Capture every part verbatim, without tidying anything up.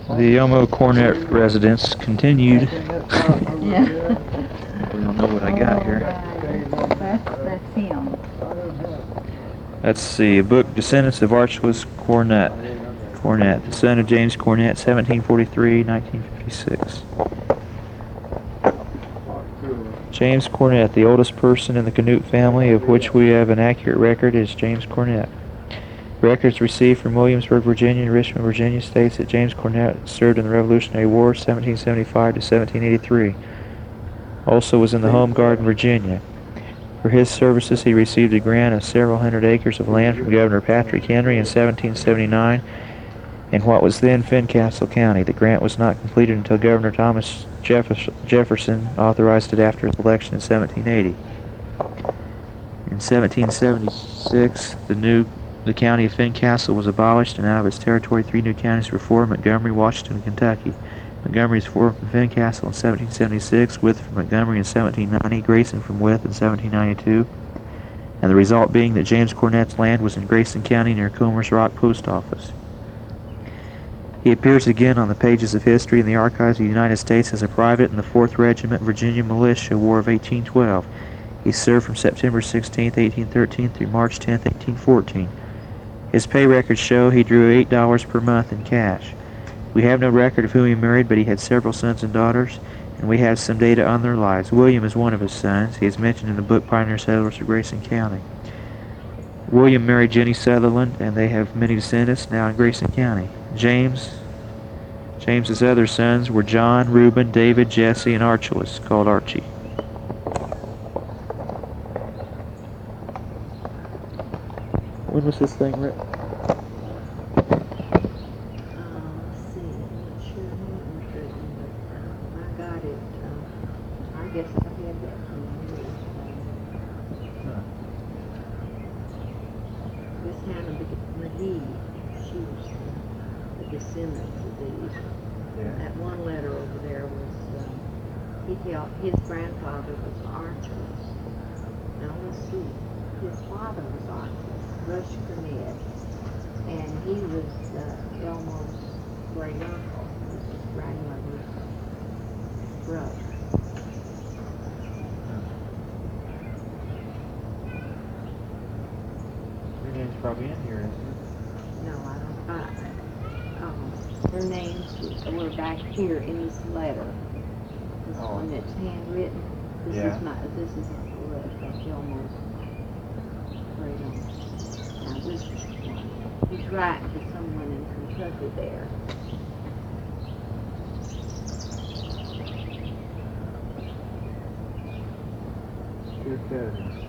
The Elmo Cornet residence continued. Yeah. We don't know what I got here. That's, that's him. Let's see. A book, Descendants of Archelaus Cornet. Cornet, the son of James Cornet, seventeen forty-three to nineteen fifty-six. James Cornet, the oldest person in the Canute family, of which we have an accurate record, is James Cornet. Records received from Williamsburg, Virginia and Richmond, Virginia states that James Cornet served in the Revolutionary War seventeen seventy-five to seventeen eighty-three. Also was in the Home Guard in Virginia. For his services, he received a grant of several hundred acres of land from Governor Patrick Henry in seventeen seventy-nine in what was then Fincastle County. The grant was not completed until Governor Thomas Jefferson authorized it after his election in seventeen eighty. In seventeen seventy-six, the new the county of Fincastle was abolished, and out of its territory, three new counties were formed: Montgomery, Washington, and Kentucky. Montgomery is formed from Fincastle in seventeen seventy-six, Wythe from Montgomery in seventeen ninety, Grayson from Wythe in seventeen ninety-two, and the result being that James Cornet's land was in Grayson County near Comer's Rock Post Office. He appears again on the pages of history in the archives of the United States as a private in the fourth Regiment Virginia Militia, War of eighteen twelve. He served from September sixteenth, eighteen thirteen through March tenth, eighteen fourteen. His pay records show he drew eight dollars per month in cash. We have no record of whom he married, but he had several sons and daughters, and we have some data on their lives. William is one of his sons. He is mentioned in the book Pioneer Settlers of Grayson County. William married Jenny Sutherland, and they have many descendants now in Grayson County. James, James's other sons were John, Reuben, David, Jesse, and Archelaus, called Archie. When was this thing written? His grandfather was Archelaus. Now let's see. His father was Archelaus, Rush Cornet, and he was uh, Elmo's great uncle. He was his grandmother's brother. Your name's probably in here, isn't it? No, I don't. I, um, their names were back here in this letter. This Oh. one that's handwritten. This Yeah. is my. This is a letter of Elmo's great uncle. Now this is one. He's writing to someone in Kentucky there. Dear cousins.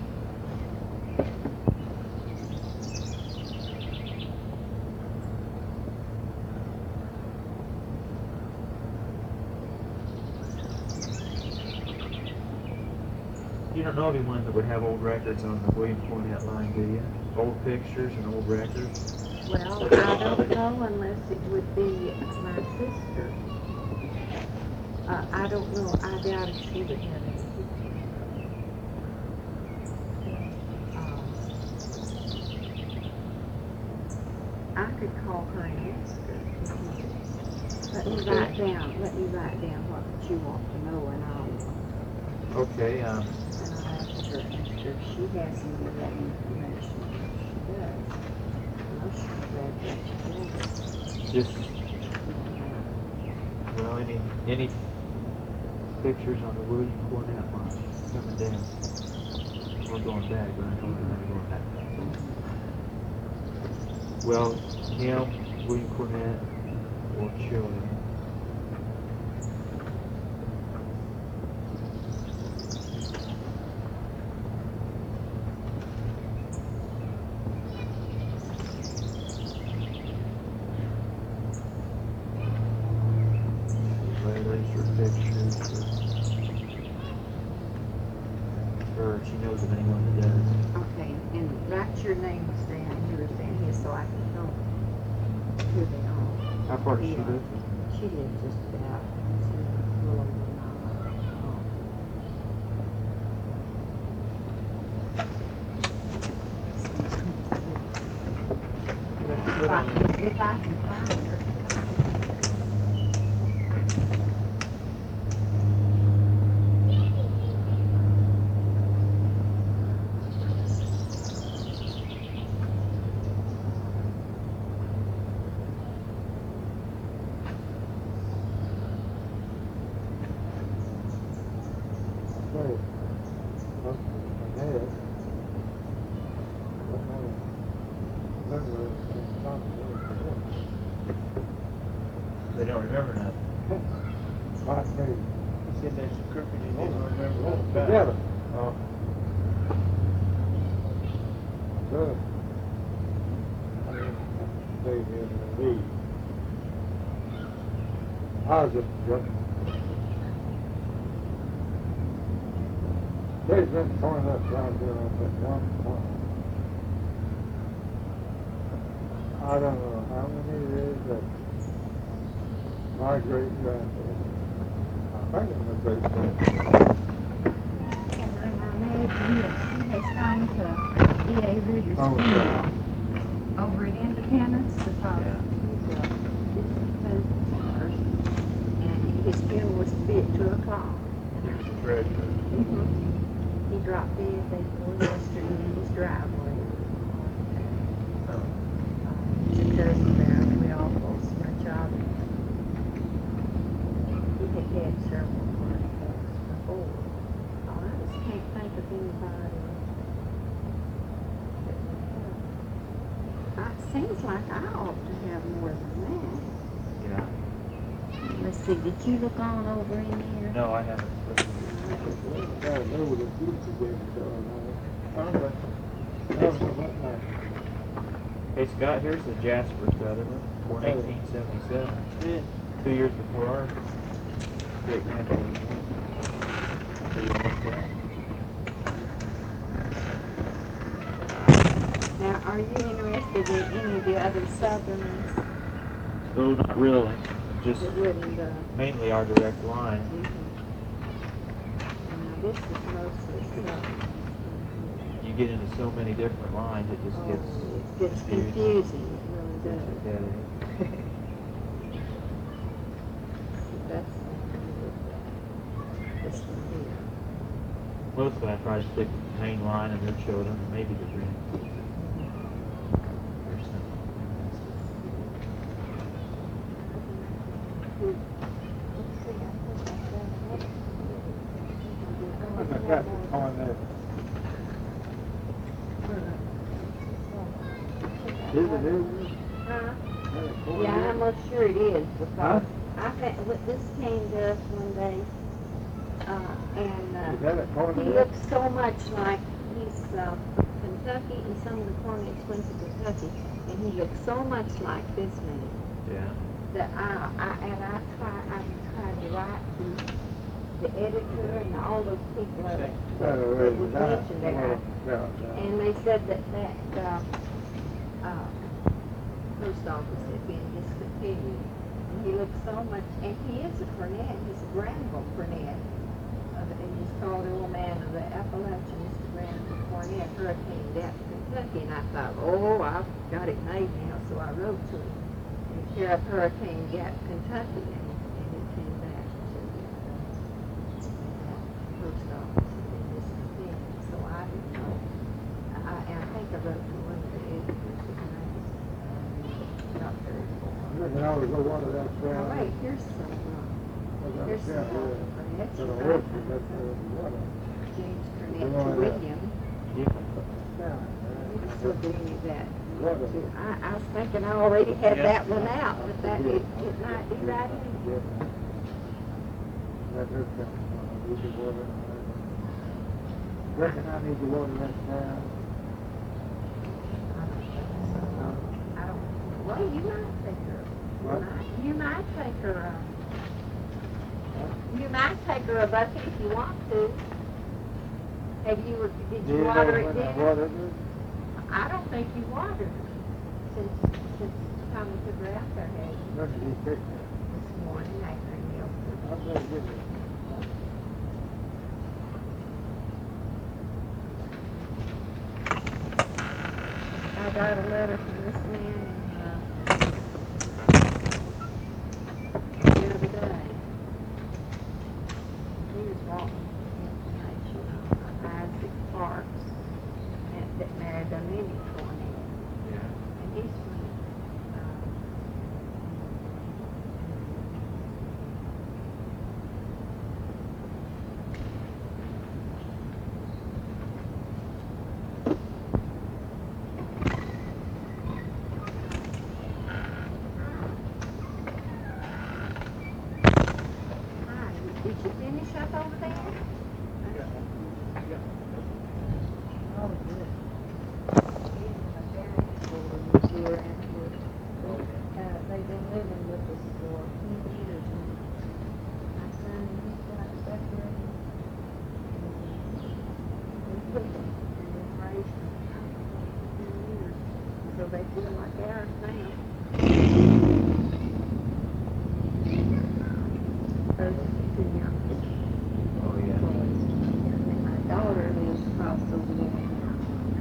You don't know anyone that would have old records on the William Cornet line, do you? Old pictures and old records? Well, I don't know unless it would be my sister. Uh, I don't know. I doubt if she would have any pictures. Um, I could call her and ask her. Let me write down. Let me write down what you want to know, and I'll. Okay, um, And I'll ask her if she has any of that information. She does. I know she's read that. just, well, any, any pictures on the William Cornet line coming down? We're going back, right? We're going back. Well, him, William Cornet, or children. Or she knows of anyone that does. Okay, and write your names down here, down here, so I can know who they are. How far does she Yeah. live? She lives just about a little over a mile. If I, if I can find her. don't remember nothing. My name. He said that's the crooked, he didn't remember nothing about it. Together. Oh. Good. Stay here in the lead. I was just joking. They've been torn up down there on that one point. I don't know how many it is that my great grandfather, I think it's my great grandfather. And I imagine he has gone to E A Ritter's Oh, funeral yeah. over at Independence because He's a business person, and his funeral was to be at two o'clock. He was the treasurer. Mm-hmm. He dropped dead day before yesterday in his driveway. Oh. Took us there, we all lost my child. He had had several heart attacks before. Oh, I just can't think of anybody. It seems like I ought to have more than that. Yeah. Let's see, did you look on over in there? No, I haven't. Yeah, they were the future games going on. Oh, but, that was about night. Hey Scott, here's the Jasper Sutherland, born eighteen seventy-seven. Yeah. Two years before our great grandfather. Now, are you interested in any of the other Southerners No, not really. Just that wouldn't, uh, mainly our direct line. mhm. Now, this is mostly Southern. You get into so many different lines, it just Oh, gets it gets confusing, it really does. Yeah. That's this one here. Mostly I try to stick with the main line and their children, and maybe the grand. Let's see, I think I've done it. I got the coin there. Is it, is it? Huh? Is it coin Yeah, there? I'm almost sure it is Huh? because I think what this came to us one day, uh, and Is uh, that a coin he there? looks so much like he's uh, Kentucky, and some of the cornets went to Kentucky, and he looks so much like this man Yeah. that I, I and I try I tried to write to the editor and all those people that, that, Oh, that wait, was that- mentioned there. yeah, yeah. And they said that that uh, uh, post office had been discontinued. And he looks so much, and he is a Cornett. He's a Granville Cornett. Uh, and he's called the old man of the Appalachian, Mister Granville Cornett, Hurricane Gap, Kentucky. And I thought, oh, I've got it made now. So I wrote to him, and care of Hurricane Gap, Kentucky. And, and it came back to uh, that post office had been discontinued. So I didn't know. I, and I think I wrote to one of the editors, his name is Doctor I reckon I ought to go water that Now down. wait, here's some, uh, here's some, uh, Cornetts. Gonna You work got with that, uh, water. James Come Cornett to on, uh, William. Down, This will uh, be that. Water. too. I, I was thinking I already had Yeah. that one out, but that, it, it might be right in. Yeah. That is coming. I need to water it. Reckon I need to water that down. I don't, well, you might take her, you What? might, you might take her, uh, you might take her a bucket if you want to. Have you, did Do you you know water it when I then? watered it? I don't think you watered it since, since Tommy took her out there, had you? When did he pick it? This morning after he milked her. I'm gonna get it. I got a letter from this man, uh, the other day. He was wanting information on Isaac Parks, and that married a mini Cornett. Yeah. And he's from, um, you finish up over there? Oh, good. Here after, uh, they've been living with us for ten years. And my son, he's got separated. We took them and then raised them for ten years. So they feel like ours now. Those are the two youngest. Oh, yeah. And my daughter lives across over there now.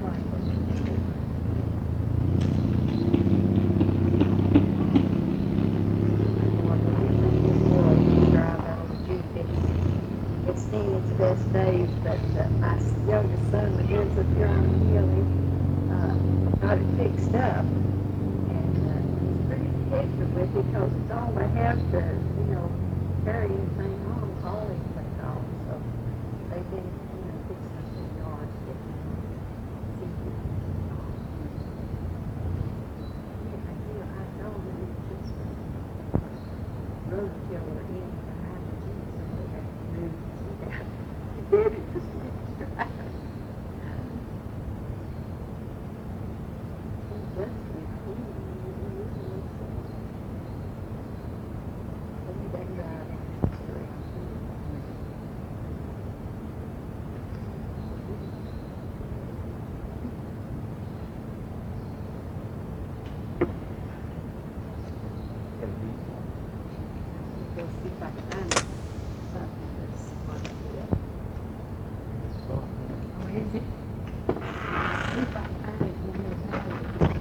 It's seen its best days, but uh, my youngest son that lives up here on the hill, he uh, got it fixed up. And uh, he's pretty protective with it because it's all they have to, you know, carry anything on, hauling things on. So they've been, you know, fixing up the yards, getting them fixed. Yeah, I feel, I know that it's just a road killer in behind the jeep, so they have to move. Did it just drive. Go see if I can find something that's on it. Oh, is it? See if I can find it when you're tired.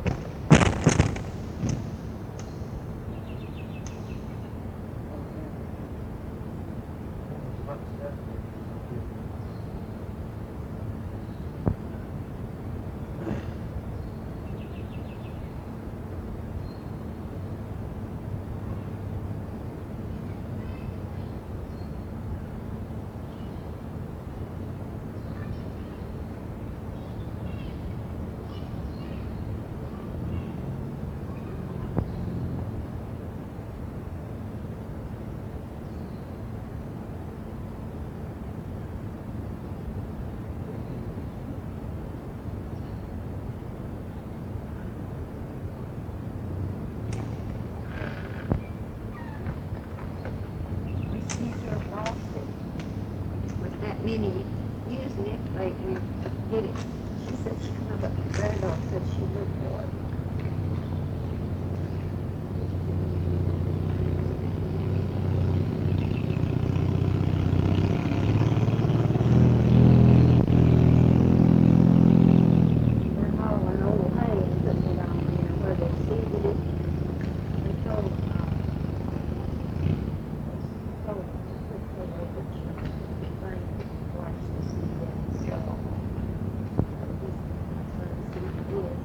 We seem to have lost it. With that many using it, like we get it. She said she come up to granddaughter said she looked for it. They're hauling old hay and putting it on there where they seeded it. They told, um, told them to put the rubbish thing, wash the seed and stuff. My son said he did.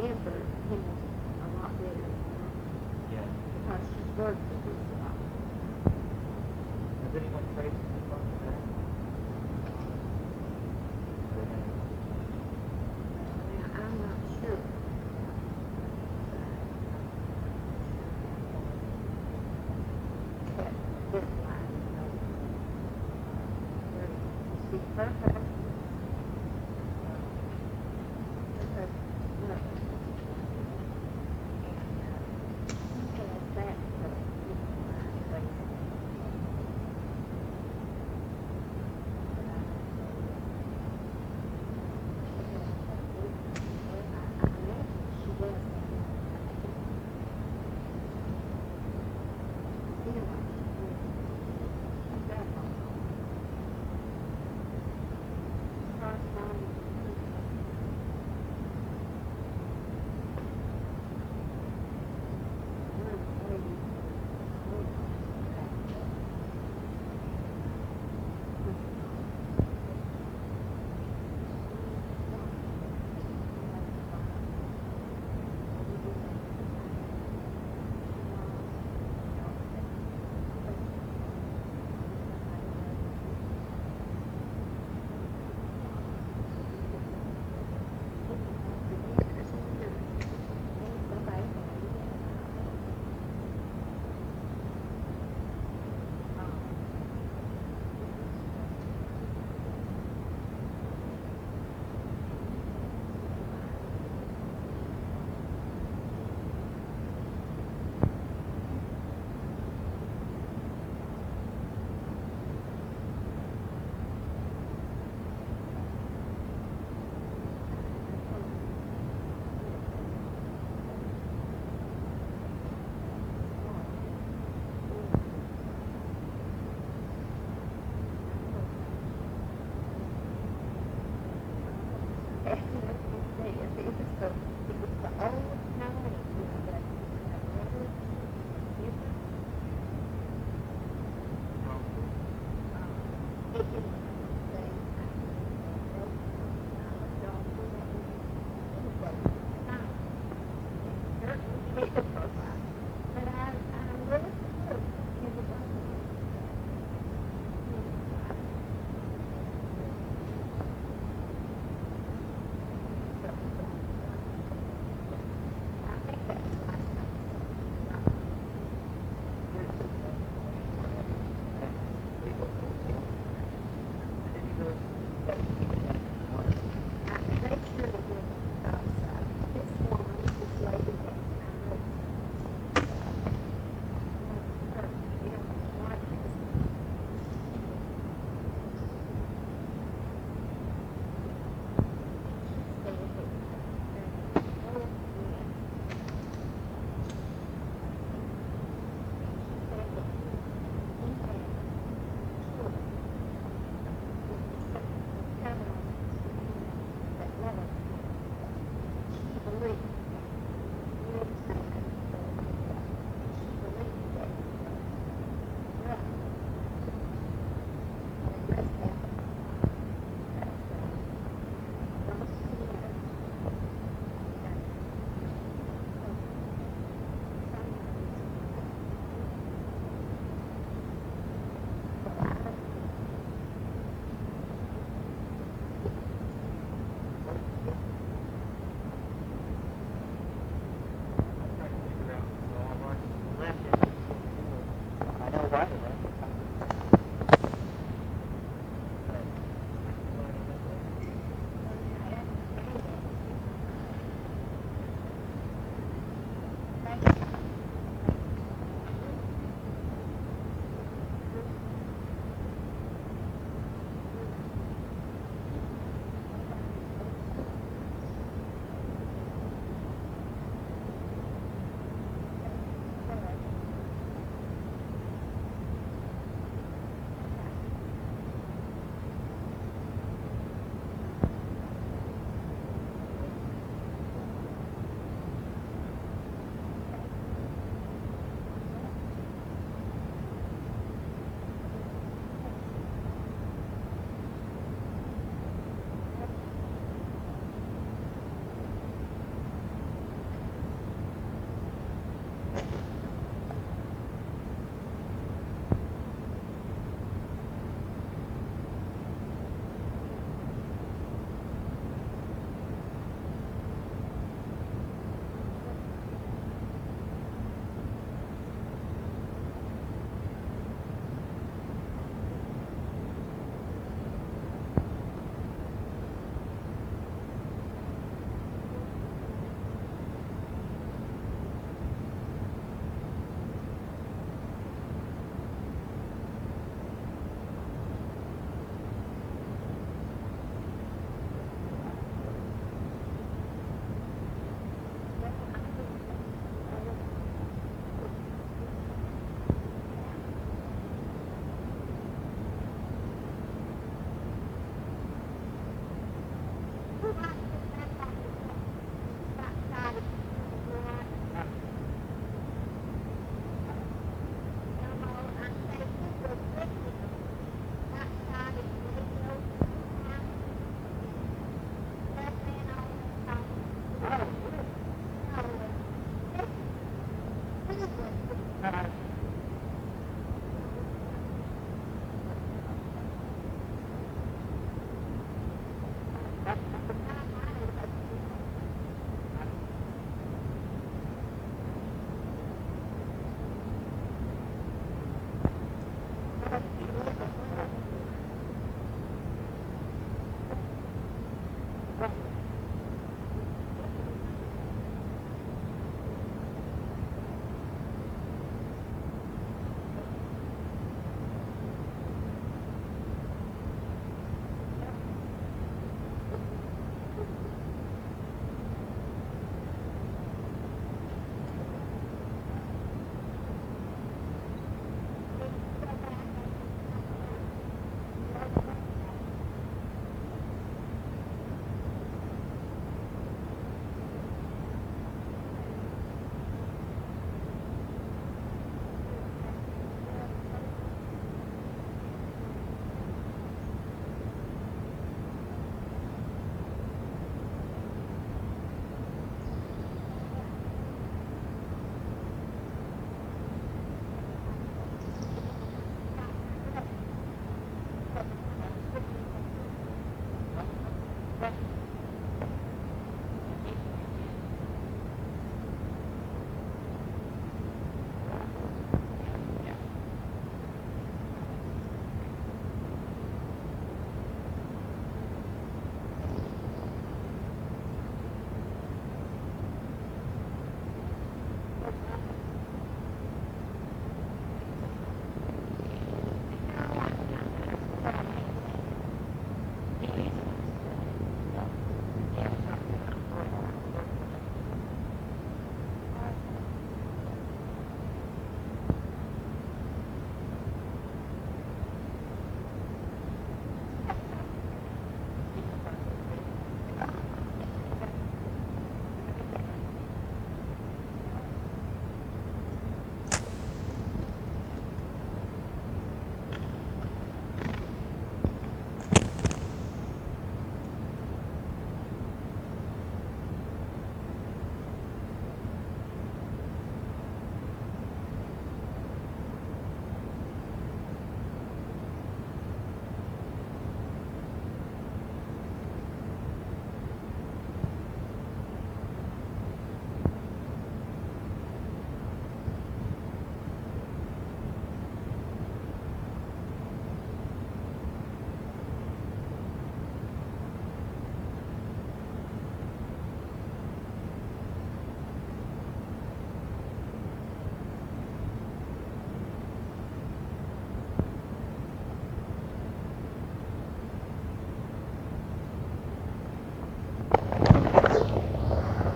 Ember has a lot better Yeah. because she's worked with this a lot. Has anyone traced